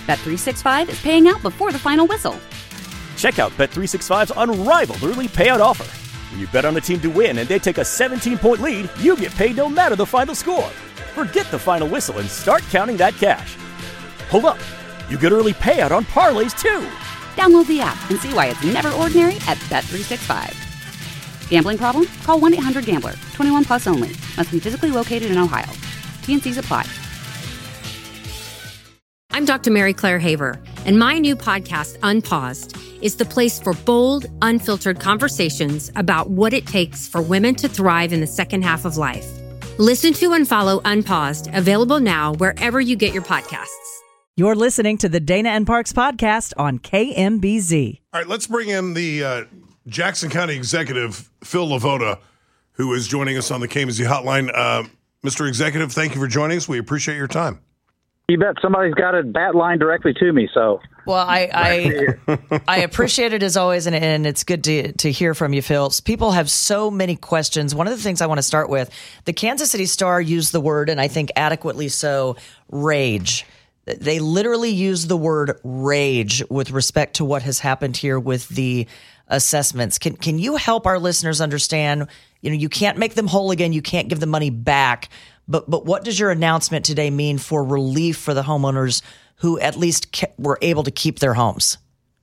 Bet365 is paying out before the final whistle. Check out Bet365's unrivaled early payout offer. When you bet on a team to win and they take a 17-point lead, you get paid no matter the final score. Forget the final whistle and start counting that cash. Hold up. You get early payout on parlays, too. Download the app and see why it's never ordinary at Bet365. Gambling problem? Call 1-800-GAMBLER. 21 plus only. Must be physically located in Ohio. T&Cs apply. I'm Dr. Mary Claire Haver, and my new podcast, Unpaused, is the place for bold, unfiltered conversations about what it takes for women to thrive in the second half of life. Listen to and follow Unpaused, available now wherever you get your podcasts. You're listening to the Dana and Parks podcast on KMBZ. All right, let's bring in the Jackson County Executive, Phil LaVota, who is joining us on the KMBZ hotline. Mr. Executive, thank you for joining us. We appreciate your time. You bet. Somebody's got a bat line directly to me, so. Well, I appreciate it as always, and it's good to hear from you, Phil. People have so many questions. One of the things I want to start with, the Kansas City Star used the word, and I think adequately so, rage. They literally use the word rage with respect to what has happened here with the assessments. Can you help our listeners understand, you can't make them whole again, you can't give the money back, but what does your announcement today mean for relief for the homeowners who at least were able to keep their homes?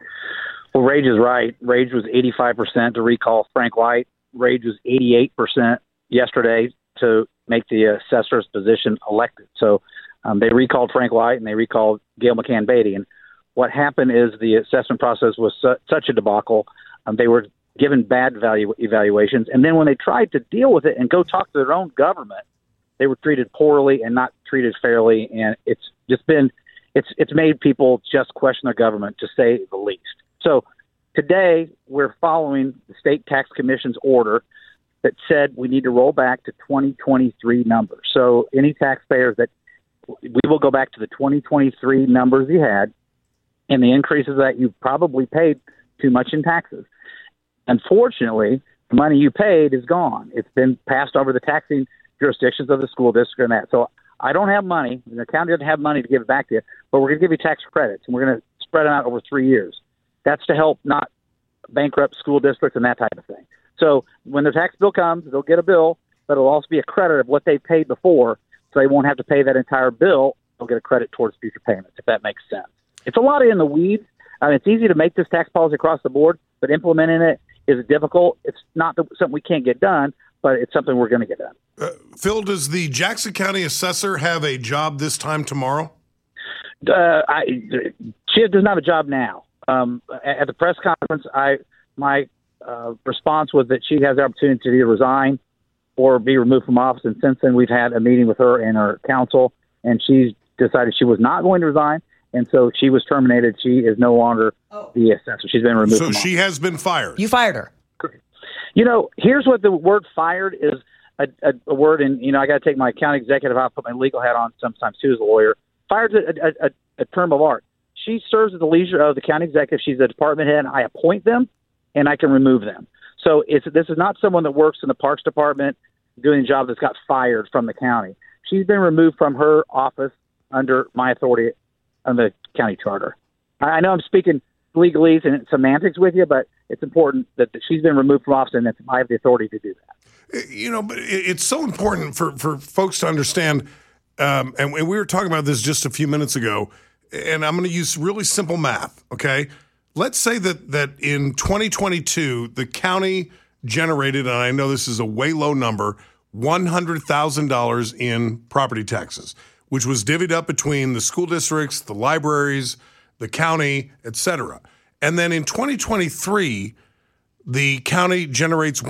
Well, Rage is right. Rage was 85% to recall Frank White. Rage was 88% yesterday to make the assessor's position elected. So they recalled Frank White and they recalled Gail McCann Beatty. And what happened is the assessment process was such a debacle. They were given bad evaluations. And then when they tried to deal with it and go talk to their own government, they were treated poorly and not treated fairly. And it's just been, it's made people just question their government, to say the least. So today we're following the State Tax Commission's order that said we need to roll back to 2023 numbers. So any taxpayers that we will go back to the 2023 numbers you had, and the increases that you probably paid too much in taxes. Unfortunately, the money you paid is gone. It's been passed over the taxing jurisdictions of the school district and that. So I don't have money. The county doesn't have money to give back to you, but we're going to give you tax credits, and we're going to spread them out over 3 years. That's to help not bankrupt school districts and that type of thing. So when the tax bill comes, they'll get a bill, but it'll also be a credit of what they paid before, so they won't have to pay that entire bill. They'll get a credit towards future payments, if that makes sense. It's a lot in the weeds. It's easy to make this tax policy across the board, but implementing it is difficult. It's not something we can't get done, but it's something we're going to get done. Phil, does the Jackson County assessor have a job this time tomorrow? She doesn't have a job now. At the press conference, my response was that she has the opportunity to either resign or be removed from office. And since then, we've had a meeting with her and her counsel, and she's decided she was not going to resign. And so she was terminated. She is no longer the assessor. She's been removed from office. So she has been fired. You fired her. Here's what the word fired is a word, and, I got to take my county executive out, put my legal hat on sometimes too as a lawyer. Fired is a term of art. She serves at the leisure of the county executive. She's a department head. I appoint them, and I can remove them. So this is not someone that works in the Parks Department doing a job that's got fired from the county. She's been removed from her office under my authority on the county charter. I know I'm speaking legalese and semantics with you, but it's important that she's been removed from office, and that I have the authority to do that. But it's so important for folks to understand, and we were talking about this just a few minutes ago, and I'm going to use really simple math, okay? Let's say that in 2022, the county generated, and I know this is a way low number, $100,000 in property taxes, which was divvied up between the school districts, the libraries, the county, et cetera. And then in 2023, the county generates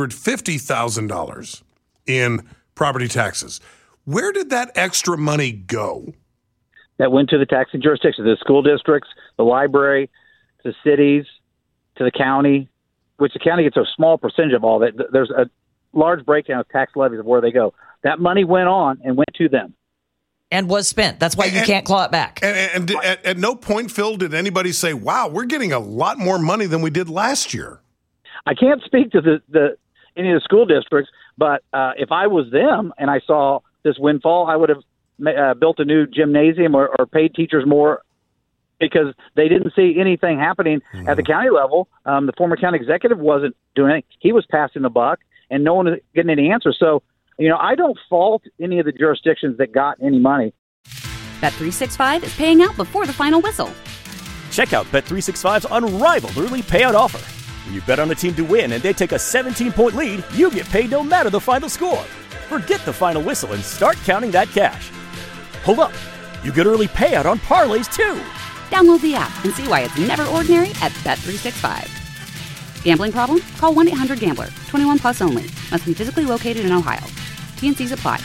$150,000 in property taxes. Where did that extra money go? That went to the taxing jurisdictions, the school districts, the library, the cities, to the county, which the county gets a small percentage of all that. There's a large breakdown of tax levies of where they go. That money went to them. And was spent. That's why you can't claw it back. And at no point, Phil, did anybody say, wow, we're getting a lot more money than we did last year? I can't speak to any of the school districts, but if I was them and I saw this windfall, I would have built a new gymnasium or paid teachers more because they didn't see anything happening at the county level. The former county executive wasn't doing anything. He was passing the buck, and no one was getting any answers. So, I don't fault any of the jurisdictions that got any money. Bet365 is paying out before the final whistle. Check out Bet365's unrivaled early payout offer. When you bet on a team to win and they take a 17-point lead, you get paid no matter the final score. Forget the final whistle and start counting that cash. Hold up. You get early payout on parlays, too. Download the app and see why it's never ordinary at Bet365. Gambling problem? Call 1-800-GAMBLER. 21 plus only. Must be physically located in Ohio. T&Cs apply.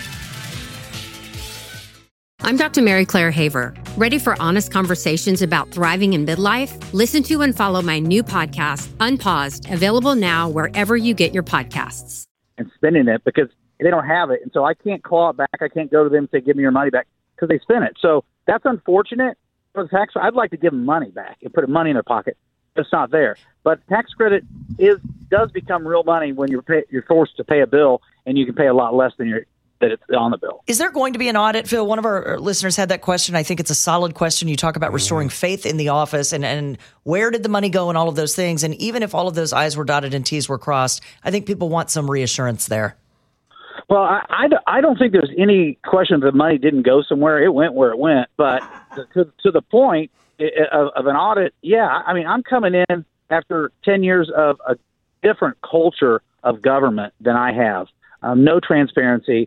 I'm Dr. Mary Claire Haver. Ready for honest conversations about thriving in midlife? Listen to and follow my new podcast, Unpaused, available now wherever you get your podcasts. And spending it because they don't have it. And so I can't claw it back. I can't go to them and say, give me your money back because they spent it. So that's unfortunate for the tax. I'd like to give them money back and put money in their pocket. It's not there. But tax credit does become real money when you're forced to pay a bill and you can pay a lot less than that it's on the bill. Is there going to be an audit, Phil? One of our listeners had that question. I think it's a solid question. You talk about restoring faith in the office and where did the money go and all of those things. And even if all of those I's were dotted and T's were crossed, I think people want some reassurance there. Well, I don't think there's any question that the money didn't go somewhere. It went where it went. But to the point of an audit, yeah, I mean, I'm coming in after 10 years of a different culture of government than I have. No transparency.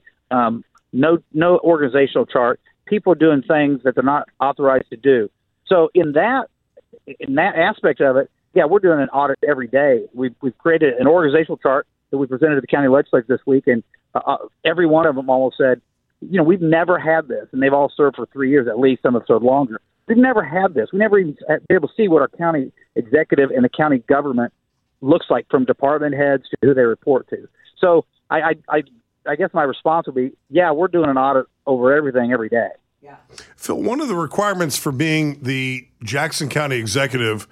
No organizational chart, people doing things that they're not authorized to do. So in that aspect of it, yeah, we're doing an audit every day. We've created an organizational chart that we presented to the county legislature this week, and every one of them almost said, we've never had this, and they've all served for 3 years at least. Some have served longer. We've never had this. We never even been able to see what our county executive and the county government looks like from department heads to who they report to. So I guess my response would be, yeah, we're doing an audit over everything every day. Yeah. Phil, one of the requirements for being the Jackson County executive,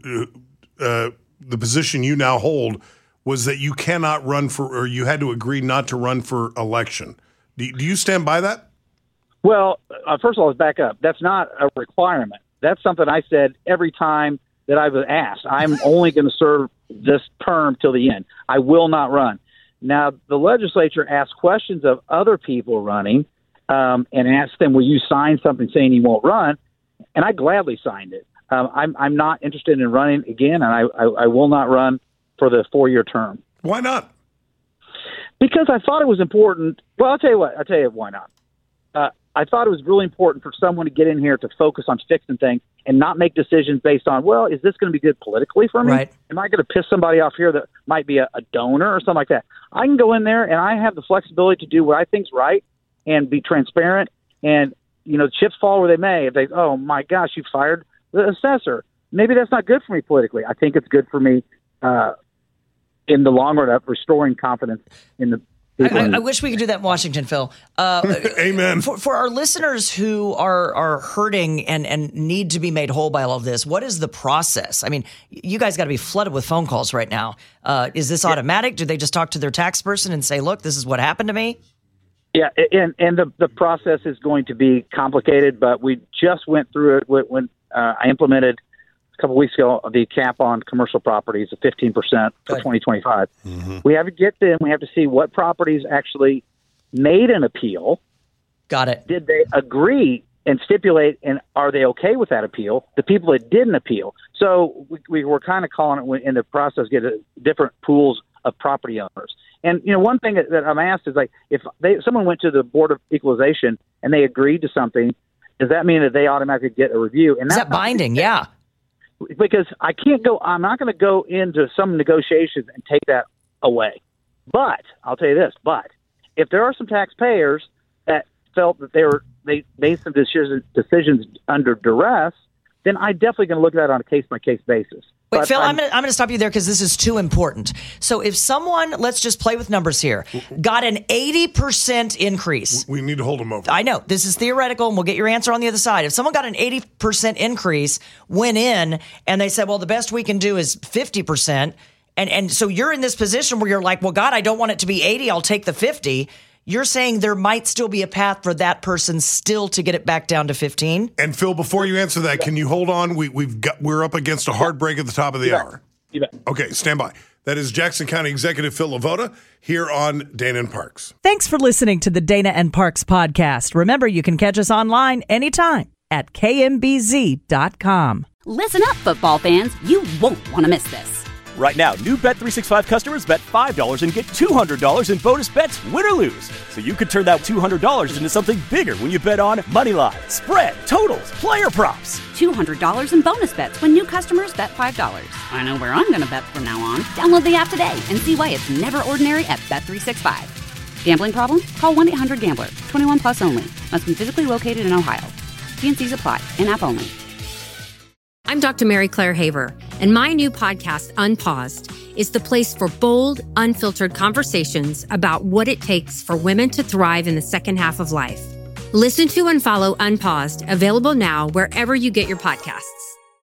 the position you now hold, was that you cannot run for, or you had to agree not to run for election. Do you stand by that? Well, first of all, let's back up. That's not a requirement. That's something I said every time that I was asked. I'm only going to serve this term till the end. I will not run. Now, the legislature asked questions of other people running and asked them, will you sign something saying you won't run? And I gladly signed it. I'm not interested in running again, and I will not run for the 4-year term. Why not? Because I thought it was important. Well, I'll tell you what. I'll tell you why not. I thought it was really important for someone to get in here to focus on fixing things and not make decisions based on, well, is this going to be good politically for me? Right. Am I going to piss somebody off here that might be a donor or something like that? I can go in there and I have the flexibility to do what I think's right and be transparent. And, chips fall where they may. If they, oh, my gosh, you fired the assessor. Maybe that's not good for me politically. I think it's good for me in the long run of restoring confidence in the I wish we could do that in Washington, Phil. Amen. For our listeners who are hurting and need to be made whole by all of this, what is the process? I mean, you guys got to be flooded with phone calls right now. Is this automatic? Do they just talk to their tax person and say, look, this is what happened to me? Yeah, and the process is going to be complicated, but we just went through it when I implemented a couple weeks ago the cap on commercial properties of 15% for 2025. Mm-hmm. We have to get them. We have to see what properties actually made an appeal. Got it. Did they agree and stipulate, and are they okay with that appeal? The people that didn't appeal. So we were kind of calling it in the process, get different pools of property owners. And, one thing that I'm asked is, like, if someone went to the Board of Equalization and they agreed to something, does that mean that they automatically get a review? And is that binding? Yeah. Because I'm not going to go into some negotiations and take that away. But I'll tell you this, if there are some taxpayers that felt that they made some decisions under duress, then I'm definitely going to look at that on a case-by-case basis. Wait, Phil, I'm going to stop you there because this is too important. So if someone, let's just play with numbers here, got an 80% increase. We need to hold them over. I know. This is theoretical, and we'll get your answer on the other side. If someone got an 80% increase, went in, and they said, well, the best we can do is 50%, and so you're in this position where you're like, well, God, I don't want it to be 80, I'll take the 50. You're saying there might still be a path for that person still to get it back down to 15? And Phil, before you answer that, can you hold on? We're up against a hard break at the top of the hour. You bet. Okay, stand by. That is Jackson County Executive Phil LaVota here on Dana and Parks. Thanks for listening to the Dana and Parks podcast. Remember, you can catch us online anytime at kmbz.com. Listen up, football fans. You won't want to miss this. Right now, new Bet365 customers bet $5 and get $200 in bonus bets, win or lose. So you could turn that $200 into something bigger when you bet on money line, spread, totals, player props. $200 in bonus bets when new customers bet $5. I know where I'm going to bet from now on. Download the app today and see why it's never ordinary at Bet365. Gambling problem? Call 1-800-GAMBLER. 21 plus only. Must be physically located in Ohio. T&Cs apply. In-app only. I'm Dr. Mary Claire Haver, and my new podcast, Unpaused, is the place for bold, unfiltered conversations about what it takes for women to thrive in the second half of life. Listen to and follow Unpaused, available now wherever you get your podcasts.